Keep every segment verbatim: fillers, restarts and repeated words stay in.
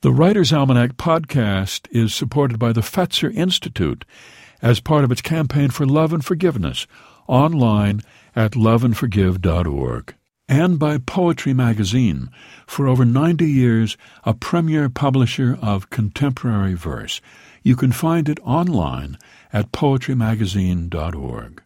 The Writer's Almanac podcast is supported by the Fetzer Institute as part of its campaign for love and forgiveness, online at love and forgive dot org. And by Poetry Magazine, for over ninety years, a premier publisher of contemporary verse. You can find it online at poetry magazine dot org.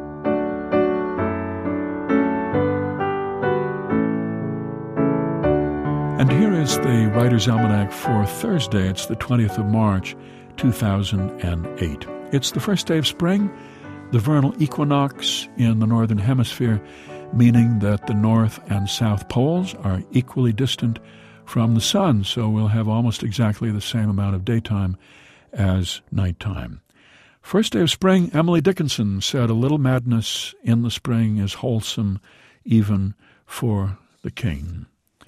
And here is the Writer's Almanac for Thursday. It's the twentieth of March, two thousand eight. It's the first day of spring, the vernal equinox in the northern hemisphere, meaning that the north and south poles are equally distant from the sun, so we'll have almost exactly the same amount of daytime as nighttime. First day of spring, Emily Dickinson said, "A little madness in the spring is wholesome even for the king."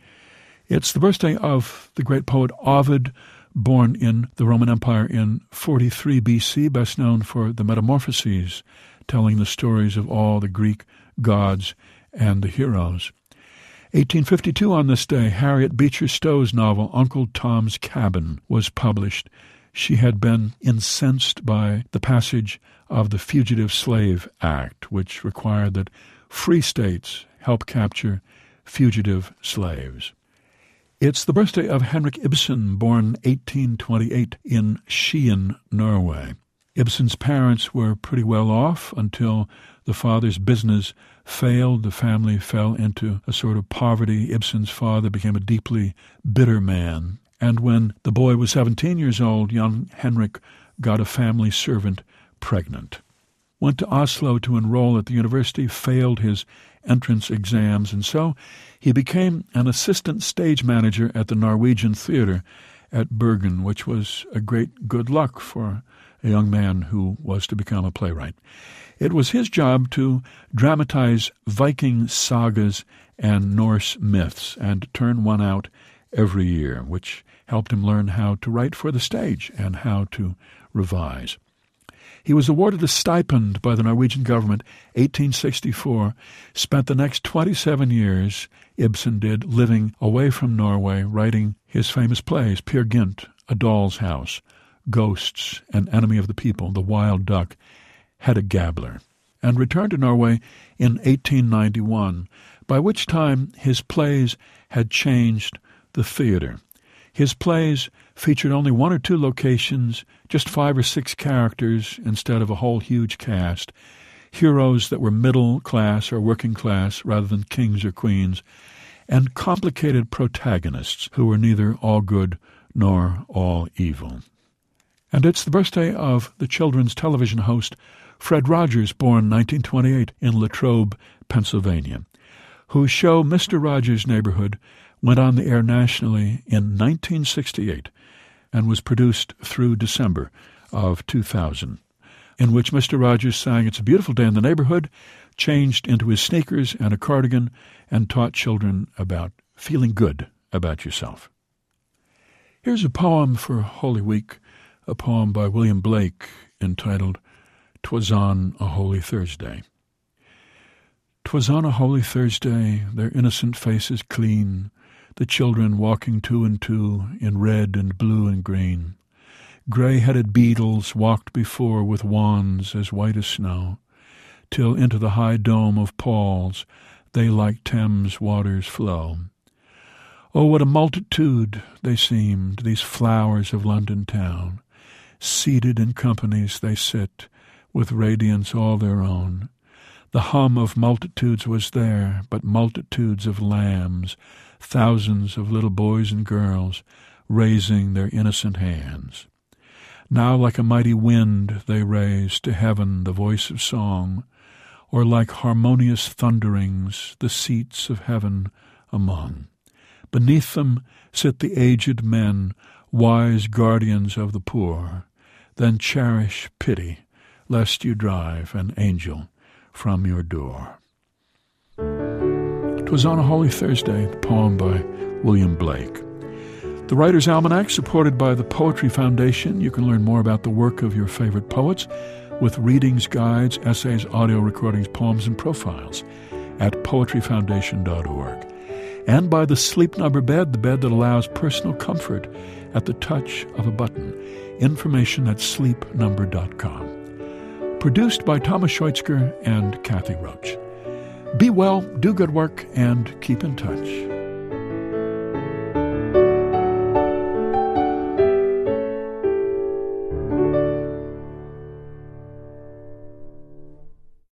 It's the birthday of the great poet Ovid, born in the Roman Empire in forty-three B C, best known for the Metamorphoses, telling the stories of all the Greek gods and the heroes. eighteen fifty-two on this day, Harriet Beecher Stowe's novel Uncle Tom's Cabin was published. She had been incensed by the passage of the Fugitive Slave Act, which required that free states help capture fugitive slaves. It's the birthday of Henrik Ibsen, born eighteen twenty-eight in Skien, Norway. Ibsen's parents were pretty well off until the father's business failed. The family fell into a sort of poverty. Ibsen's father became a deeply bitter man. And when the boy was seventeen years old, young Henrik got a family servant pregnant. Went to Oslo to enroll at the university, failed his entrance exams, and so he became an assistant stage manager at the Norwegian Theatre at Bergen, which was a great good luck for a young man who was to become a playwright. It was his job to dramatize Viking sagas and Norse myths and turn one out every year, which helped him learn how to write for the stage and how to revise. He was awarded a stipend by the Norwegian government, eighteen sixty-four, spent the next twenty-seven years, Ibsen did, living away from Norway, writing his famous plays, Peer Gynt, A Doll's House, Ghosts, An Enemy of the People, The Wild Duck, Hedda Gabler, and returned to Norway in eighteen ninety-one, by which time his plays had changed the theater. His plays featured only one or two locations, just five or six characters instead of a whole huge cast, heroes that were middle class or working class rather than kings or queens, and complicated protagonists who were neither all good nor all evil. And it's the birthday of the children's television host Fred Rogers, born nineteen twenty-eight in Latrobe, Pennsylvania, whose show Mister Rogers' Neighborhood went on the air nationally in nineteen sixty-eight and was produced through December of two thousand, in which Mister Rogers sang It's a Beautiful Day in the Neighborhood, changed into his sneakers and a cardigan, and taught children about feeling good about yourself. Here's a poem for Holy Week, a poem by William Blake entitled "'Twas on a Holy Thursday." 'Twas on a holy Thursday, their innocent faces clean, the children walking two and two in red and blue and green. Gray-headed beadles walked before with wands as white as snow, till into the high dome of Paul's they like Thames waters flow. Oh, what a multitude they seemed, these flowers of London town. Seated in companies they sit, with radiance all their own. The hum of multitudes was there, but multitudes of lambs, thousands of little boys and girls, raising their innocent hands. Now like a mighty wind they raise to heaven the voice of song, or like harmonious thunderings the seats of heaven among. Beneath them sit the aged men, wise guardians of the poor. Then cherish pity, lest you drive an angel from your door. 'Twas on a Holy Thursday, the poem by William Blake. The Writer's Almanac, supported by the Poetry Foundation. You can learn more about the work of your favorite poets with readings, guides, essays, audio recordings, poems, and profiles at poetry foundation dot org. and by the Sleep Number bed, the bed that allows personal comfort at the touch of a button. Information at sleep number dot com. Produced by Thomas Scheutzger and Kathy Roach. Be well, do good work, and keep in touch.